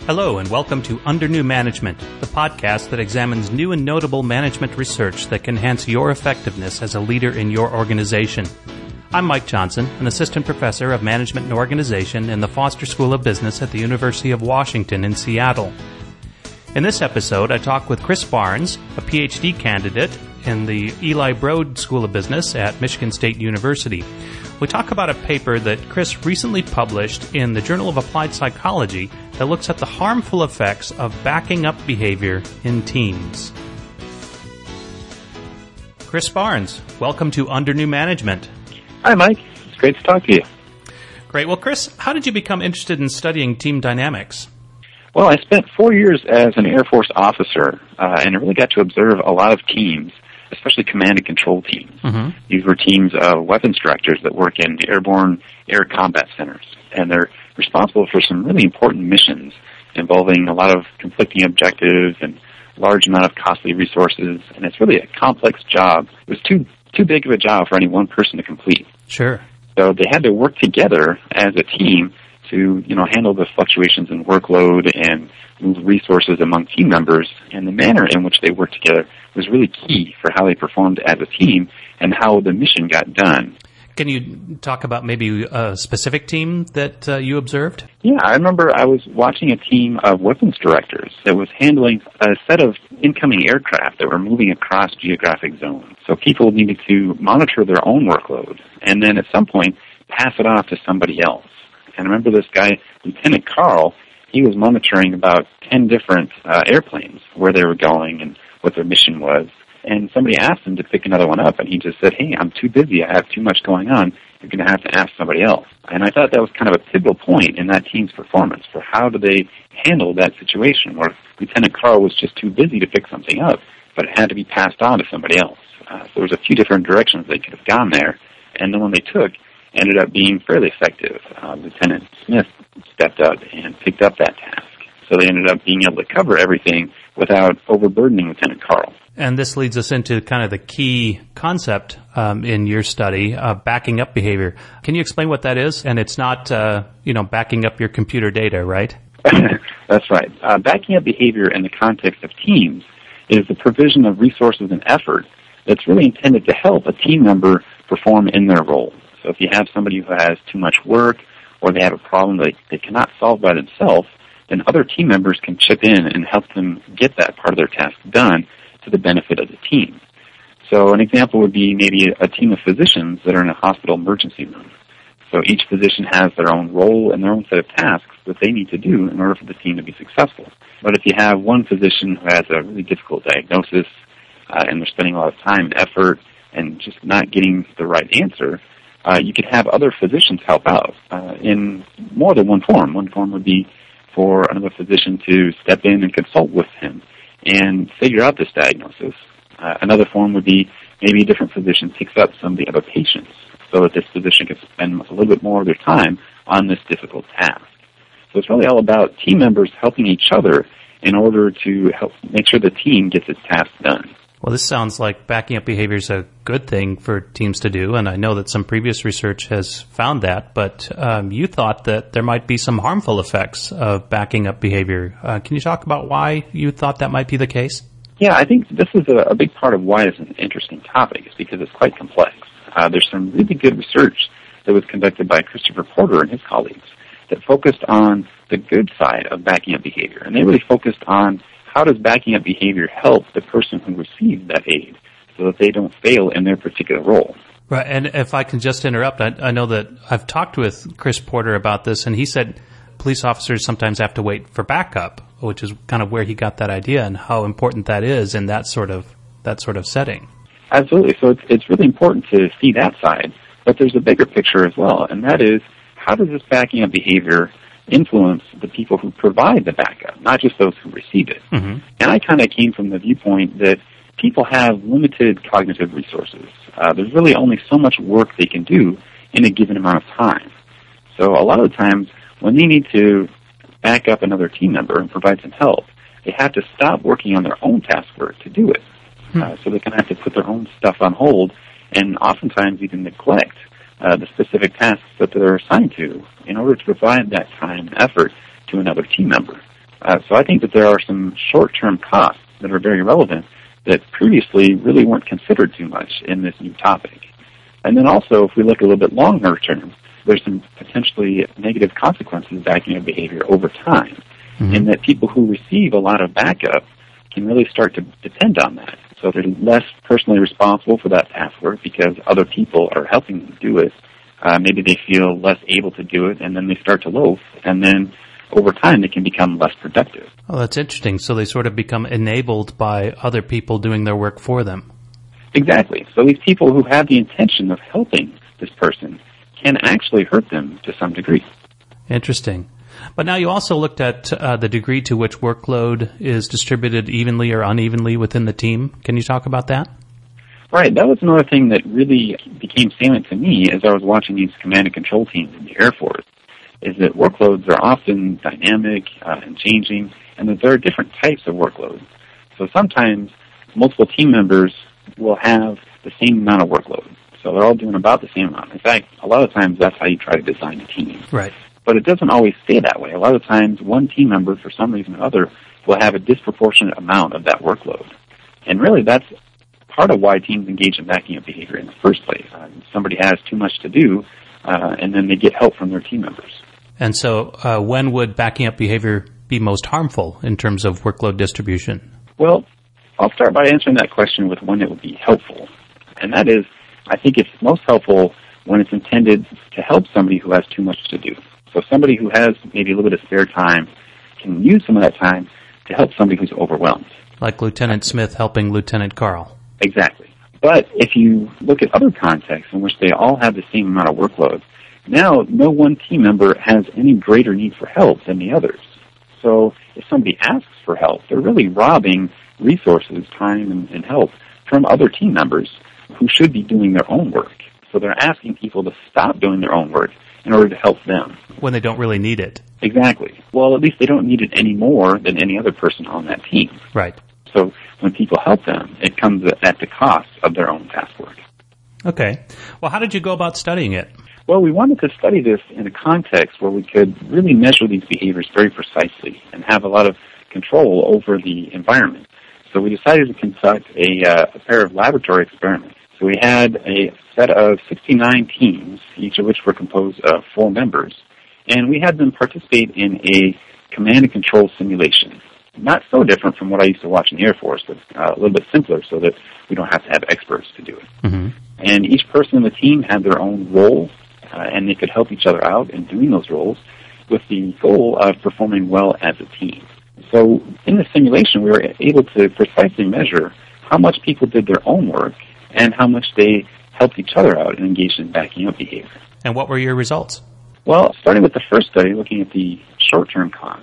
Hello and welcome to Under New Management, the podcast that examines new and notable management research that can enhance your effectiveness as a leader in your organization. I'm Mike Johnson, an assistant professor of management and organization in the Foster School of Business at the University of Washington in Seattle. In this episode, I talk with Chris Barnes, a PhD candidate in the Eli Broad School of Business at Michigan State University. We talk about a paper that Chris recently published in the Journal of Applied Psychology that looks at the harmful effects of backing up behavior in teams. Chris Barnes, welcome to Under New Management. Hi, Mike. It's great to talk to you. Great. Well, Chris, how did you become interested in studying team dynamics? Well, I spent 4 years as an Air Force officer, and I really got to observe a lot of teams, especially command and control teams. Mm-hmm. These were teams of weapons directors that work in airborne air combat centers, and they're responsible for some really important missions involving a lot of conflicting objectives and large amount of costly resources, and it's really a complex job. It was too big of a job for any one person to complete. Sure. So they had to work together as a team to, handle the fluctuations in workload and move resources among team members, and the manner in which they worked together was really key for how they performed as a team and how the mission got done. Can you talk about maybe a specific team that you observed? Yeah, I remember I was watching a team of weapons directors that was handling a set of incoming aircraft that were moving across geographic zones. So people needed to monitor their own workload and then at some point pass it off to somebody else. And I remember this guy, Lieutenant Carl, he was monitoring about 10 different airplanes, where they were going and what their mission was. And somebody asked him to pick another one up, and he just said, "Hey, I'm too busy. I have too much going on. You're going to have to ask somebody else." And I thought that was kind of a pivotal point in that team's performance for how do they handle that situation where Lieutenant Carl was just too busy to pick something up, but it had to be passed on to somebody else. So there was a few different directions they could have gone there, and the one they took ended up being fairly effective. Lieutenant Smith stepped up and picked up that task. So they ended up being able to cover everything without overburdening Lieutenant Carl. And this leads us into kind of the key concept in your study, backing up behavior. Can you explain what that is? And it's not, backing up your computer data, right? That's right. Backing up behavior in the context of teams is the provision of resources and effort that's really intended to help a team member perform in their role. So if you have somebody who has too much work or they have a problem that they cannot solve by themselves, then other team members can chip in and help them get that part of their task done to the benefit of the team. So an example would be maybe a team of physicians that are in a hospital emergency room. So each physician has their own role and their own set of tasks that they need to do in order for the team to be successful. But if you have one physician who has a really difficult diagnosis and they're spending a lot of time and effort and just not getting the right answer, you could have other physicians help out in more than one form. One form would be for another physician to step in and consult with him and figure out this diagnosis. Another form would be maybe a different physician picks up some of the other patients so that this physician can spend a little bit more of their time on this difficult task. So it's really all about team members helping each other in order to help make sure the team gets its task done. Well, this sounds like backing up behavior is a good thing for teams to do, and I know that some previous research has found that, but you thought that there might be some harmful effects of backing up behavior. Can you talk about why you thought that might be the case? Yeah, I think this is a big part of why it's an interesting topic, is because it's quite complex. There's some really good research that was conducted by Christopher Porter and his colleagues that focused on the good side of backing up behavior, and they really focused on how does backing up behavior help the person who receives that aid so that they don't fail in their particular role? Right, and if I can just interrupt, I know that I've talked with Chris Porter about this, and he said police officers sometimes have to wait for backup, which is kind of where he got that idea and how important that is in that sort of setting. Absolutely. So it's really important to see that side, but there's a bigger picture as well, and that is how does this backing up behavior influence the people who provide the backup, not just those who receive it. Mm-hmm. And I kind of came from the viewpoint that people have limited cognitive resources. There's really only so much work they can do in a given amount of time. So a lot of the times when they need to back up another team member and provide some help, they have to stop working on their own task work to do it. So they kind of have to put their own stuff on hold and oftentimes even neglect the specific tasks that they're assigned to in order to provide that time and effort to another team member. So I think that there are some short-term costs that are very relevant that previously really weren't considered too much in this new topic. And then also, if we look a little bit longer term, there's some potentially negative consequences of backing up behavior over time, in that people who receive a lot of backup can really start to depend on that. So they're less personally responsible for that task work because other people are helping them do it. Maybe they feel less able to do it, and then they start to loaf, and then over time they can become less productive. Oh, that's interesting. So they sort of become enabled by other people doing their work for them. Exactly. So these people who have the intention of helping this person can actually hurt them to some degree. Interesting. But now you also looked at the degree to which workload is distributed evenly or unevenly within the team. Can you talk about that? Right. That was another thing that really became salient to me as I was watching these command and control teams in the Air Force, is that workloads are often dynamic and changing, and that there are different types of workloads. So sometimes multiple team members will have the same amount of workload. So they're all doing about the same amount. In fact, a lot of times that's how you try to design a team. Right. But it doesn't always stay that way. A lot of times one team member, for some reason or other, will have a disproportionate amount of that workload. And really that's part of why teams engage in backing up behavior in the first place. Somebody has too much to do, and then they get help from their team members. And so when would backing up behavior be most harmful in terms of workload distribution? Well, I'll start by answering that question with one that would be helpful. And that is, I think it's most helpful when it's intended to help somebody who has too much to do. So somebody who has maybe a little bit of spare time can use some of that time to help somebody who's overwhelmed. Like Lieutenant Smith helping Lieutenant Carl. Exactly. But if you look at other contexts in which they all have the same amount of workload, now no one team member has any greater need for help than the others. So if somebody asks for help, they're really robbing resources, time, and help from other team members who should be doing their own work. So they're asking people to stop doing their own work in order to help them. When they don't really need it. Exactly. Well, at least they don't need it any more than any other person on that team. Right. So when people help them, it comes at the cost of their own task work. Okay. Well, how did you go about studying it? Well, we wanted to study this in a context where we could really measure these behaviors very precisely and have a lot of control over the environment. So we decided to conduct a pair of laboratory experiments. So we had a set of 69 teams, each of which were composed of 4 members, and we had them participate in a command and control simulation. Not so different from what I used to watch in the Air Force, but a little bit simpler so that we don't have to have experts to do it. Mm-hmm. And each person in the team had their own role, and they could help each other out in doing those roles with the goal of performing well as a team. So in the simulation, we were able to precisely measure how much people did their own work and how much they helped each other out and engaged in backing up behavior. And what were your results? Well, starting with the first study, looking at the short-term costs,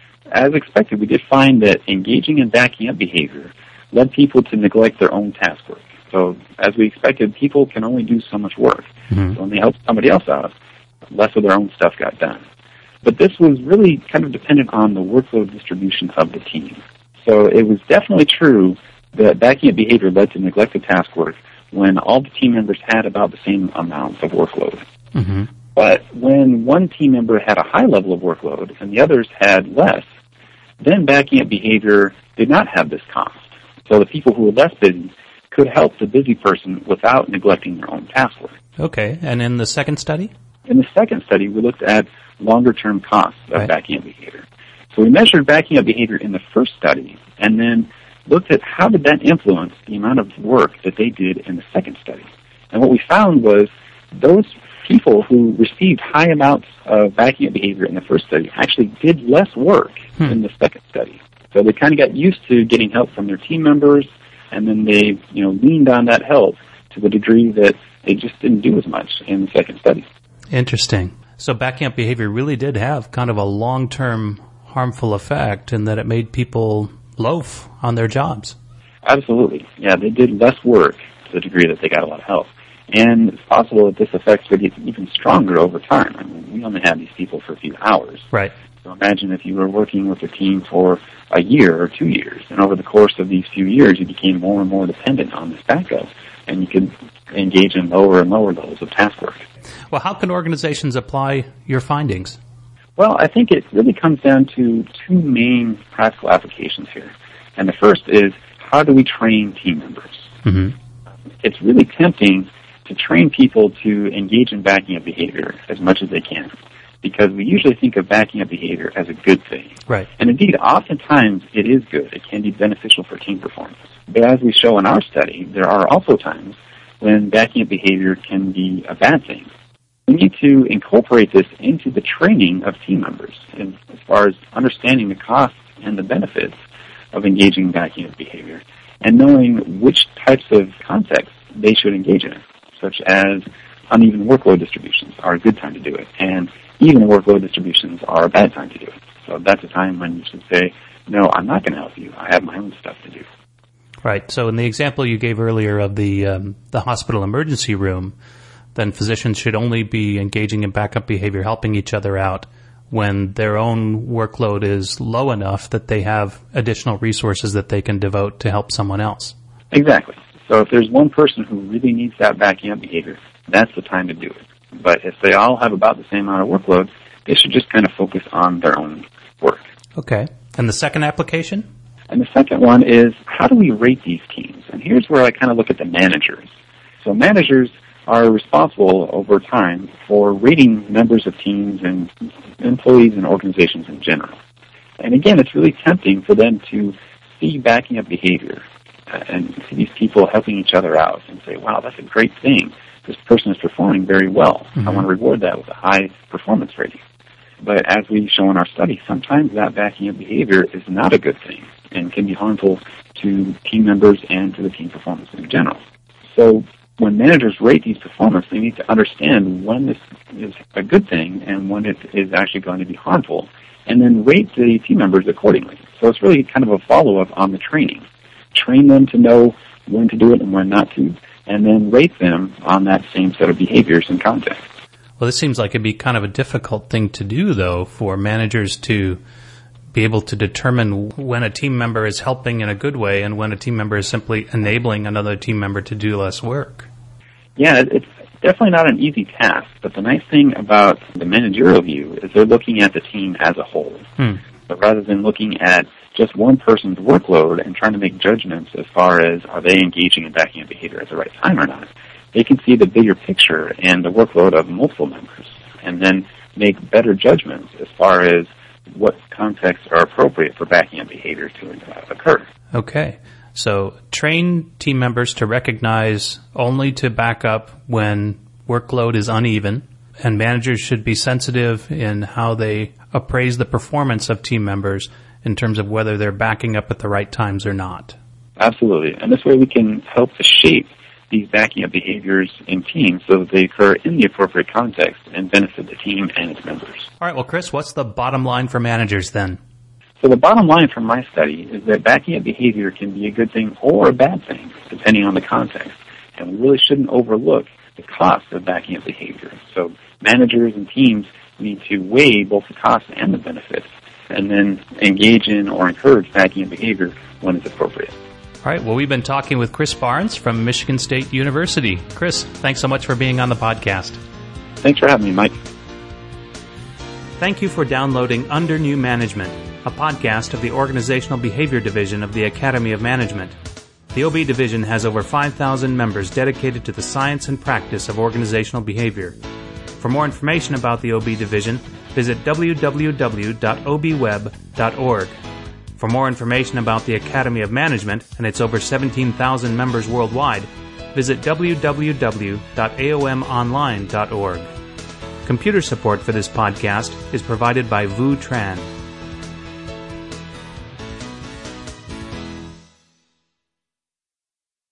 as expected, we did find that engaging in backing up behavior led people to neglect their own task work. So as we expected, people can only do so much work. Mm-hmm. So when they helped somebody else out, less of their own stuff got done. But this was really kind of dependent on the workload distribution of the team. So it was definitely true that backing up behavior led to neglected task work when all the team members had about the same amount of workload. Mm-hmm. But when one team member had a high level of workload and the others had less, then backing up behavior did not have this cost. So the people who were less busy could help the busy person without neglecting their own task work. Okay, and in the second study? In the second study, we looked at longer-term costs of backing up behavior. So we measured backing up behavior in the first study and then looked at how did that influence the amount of work that they did in the second study. And what we found was those people who received high amounts of backing up behavior in the first study actually did less work in the second study. So they kind of got used to getting help from their team members, and then they, leaned on that help to the degree that they just didn't do as much in the second study. Interesting. So backing up behavior really did have kind of a long-term harmful effect in that it made people loaf on their jobs. Absolutely. Yeah, they did less work to the degree that they got a lot of help. And it's possible that this effect would get even stronger over time. I mean, we only had these people for a few hours. Right. So imagine if you were working with a team for a year or 2 years, and over the course of these few years, you became more and more dependent on this backup, and you could engage in lower and lower levels of task work. Well, how can organizations apply your findings? Well, I think it really comes down to two main practical applications here. And the first is, how do we train team members? Mm-hmm. It's really tempting to train people to engage in backing up behavior as much as they can, because we usually think of backing up behavior as a good thing. Right. And indeed, oftentimes it is good. It can be beneficial for team performance. But as we show in our study, there are also times when backing up behavior can be a bad thing. We need to incorporate this into the training of team members, and as far as understanding the costs and the benefits of engaging in backing up behavior, and knowing which types of contexts they should engage in, such as uneven workload distributions are a good time to do it, and even workload distributions are a bad time to do it. So that's a time when you should say, no, I'm not going to help you. I have my own stuff to do. Right. So in the example you gave earlier of the hospital emergency room, then physicians should only be engaging in backup behavior, helping each other out when their own workload is low enough that they have additional resources that they can devote to help someone else. Exactly. So if there's one person who really needs that backing up behavior, that's the time to do it. But if they all have about the same amount of workload, they should just kind of focus on their own work. Okay. And the second application? And the second one is, how do we rate these teams? And here's where I kind of look at the managers. So managers are responsible over time for rating members of teams and employees and organizations in general. And again, it's really tempting for them to see backing up behavior and see these people helping each other out and say, wow, that's a great thing. This person is performing very well. Mm-hmm. I want to reward that with a high performance rating. But as we show in our study, sometimes that backing up behavior is not a good thing and can be harmful to team members and to the team performance in general. So when managers rate these performance, they need to understand when this is a good thing and when it is actually going to be harmful, and then rate the team members accordingly. So it's really kind of a follow-up on the training. Train them to know when to do it and when not to, and then rate them on that same set of behaviors and context. Well, this seems like it'd be kind of a difficult thing to do, though, for managers to be able to determine when a team member is helping in a good way and when a team member is simply enabling another team member to do less work. Yeah, it's definitely not an easy task, but the nice thing about the managerial view is they're looking at the team as a whole. But rather than looking at just one person's workload and trying to make judgments as far as are they engaging in backing up behavior at the right time or not, they can see the bigger picture and the workload of multiple members and then make better judgments as far as what contexts are appropriate for backing up behavior to occur. Okay. So train team members to recognize only to back up when workload is uneven, and managers should be sensitive in how they appraise the performance of team members in terms of whether they're backing up at the right times or not. Absolutely. And this way we can help to shape these backing up behaviors in teams so that they occur in the appropriate context and benefit the team and its members. All right. Well, Chris, what's the bottom line for managers then? So the bottom line from my study is that backing up behavior can be a good thing or a bad thing, depending on the context. And we really shouldn't overlook the cost of backing up behavior. So managers and teams need to weigh both the costs and the benefits and then engage in or encourage backing up behavior when it's appropriate. All right. Well, we've been talking with Chris Barnes from Michigan State University. Chris, thanks so much for being on the podcast. Thanks for having me, Mike. Thank you for downloading Under New Management, a podcast of the Organizational Behavior Division of the Academy of Management. The OB Division has over 5,000 members dedicated to the science and practice of organizational behavior. For more information about the OB Division, visit www.obweb.org. For more information about the Academy of Management and its over 17,000 members worldwide, visit www.aomonline.org. Computer support for this podcast is provided by Vu Tran.